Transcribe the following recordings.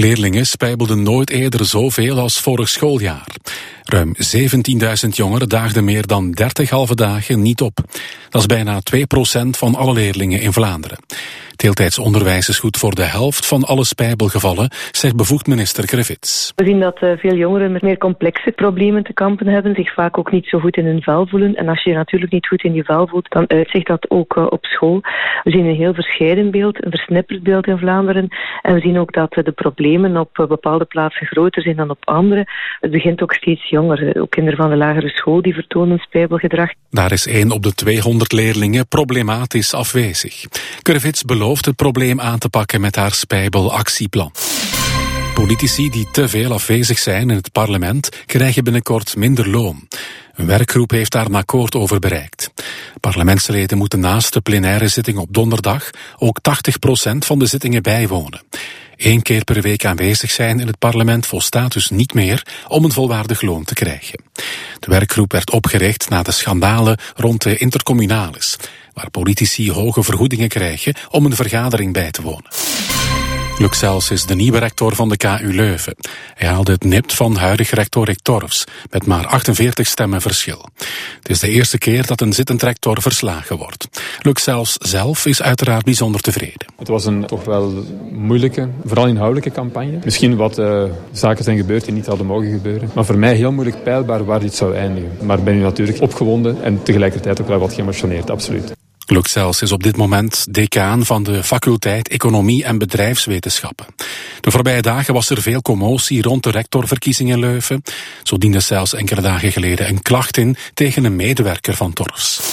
Leerlingen spijbelden nooit eerder zoveel als vorig schooljaar. Ruim 17.000 jongeren daagden meer dan 30 halve dagen niet op. Dat is bijna 2% van alle leerlingen in Vlaanderen. Deeltijds onderwijs is goed voor de helft van alle spijbelgevallen, zegt bevoegd minister Griffiths. We zien dat veel jongeren met meer complexe problemen te kampen hebben, zich vaak ook niet zo goed in hun vel voelen. En als je je natuurlijk niet goed in je vel voelt, dan uitzicht dat ook op school. We zien een heel verscheiden beeld, een versnipperd beeld in Vlaanderen. En we zien ook dat de problemen op bepaalde plaatsen groter zijn dan op andere. Het begint ook steeds jonger. Ook kinderen van de lagere school die vertonen spijbelgedrag. Daar is 1 op de 200 leerlingen problematisch afwezig. Griffiths belooft het probleem aan te pakken met haar spijbelactieplan. Politici die te veel afwezig zijn in het parlement krijgen binnenkort minder loon. Een werkgroep heeft daar een akkoord over bereikt. Parlementsleden moeten naast de plenaire zitting op donderdag ook 80% van de zittingen bijwonen. 1 keer per week aanwezig zijn in het parlement volstaat dus niet meer om een volwaardig loon te krijgen. De werkgroep werd opgericht na de schandalen rond de intercommunalis, waar politici hoge vergoedingen krijgen om een vergadering bij te wonen. Luc Sels is de nieuwe rector van de KU Leuven. Hij haalde het nipt van huidig rector Rick Torfs, met maar 48 stemmen verschil. Het is de eerste keer dat een zittend rector verslagen wordt. Luc Sels zelf is uiteraard bijzonder tevreden. Het was een toch wel moeilijke, vooral inhoudelijke campagne. Misschien wat zaken zijn gebeurd die niet hadden mogen gebeuren. Maar voor mij heel moeilijk peilbaar waar dit zou eindigen. Maar ben nu natuurlijk opgewonden en tegelijkertijd ook wel wat geëmotioneerd, absoluut. Luc Sels is op dit moment decaan van de faculteit Economie en Bedrijfswetenschappen. De voorbije dagen was er veel commotie rond de rectorverkiezingen in Leuven. Zo diende Sels enkele dagen geleden een klacht in tegen een medewerker van Torfs.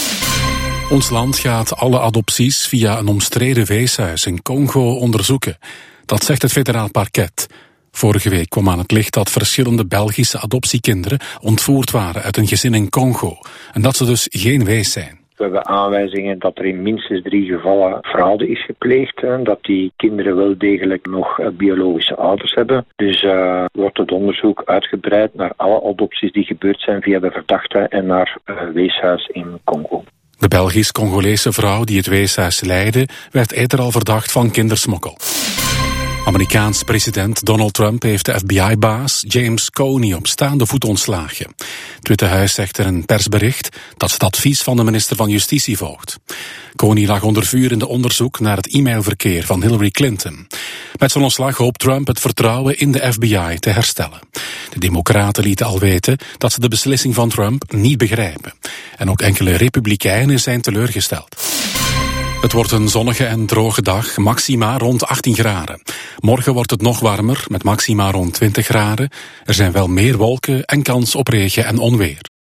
Ons land gaat alle adopties via een omstreden weeshuis in Congo onderzoeken. Dat zegt het federaal parket. Vorige week kwam aan het licht dat verschillende Belgische adoptiekinderen ontvoerd waren uit een gezin in Congo. En dat ze dus geen wees zijn. We hebben aanwijzingen dat er in minstens 3 gevallen fraude is gepleegd. Dat die kinderen wel degelijk nog biologische ouders hebben. Dus wordt het onderzoek uitgebreid naar alle adopties die gebeurd zijn via de verdachte en naar weeshuis in Congo. De Belgisch-Congolese vrouw die het weeshuis leidde, werd eerder al verdacht van kindersmokkel. Amerikaans president Donald Trump heeft de FBI-baas James Comey op staande voet ontslagen. Het Witte Huis zegt in een persbericht dat het advies van de minister van Justitie volgt. Comey lag onder vuur in de onderzoek naar het e-mailverkeer van Hillary Clinton. Met zijn ontslag hoopt Trump het vertrouwen in de FBI te herstellen. De Democraten lieten al weten dat ze de beslissing van Trump niet begrijpen. En ook enkele Republikeinen zijn teleurgesteld. Het wordt een zonnige en droge dag, maxima rond 18 graden. Morgen wordt het nog warmer, met maxima rond 20 graden. Er zijn wel meer wolken en kans op regen en onweer.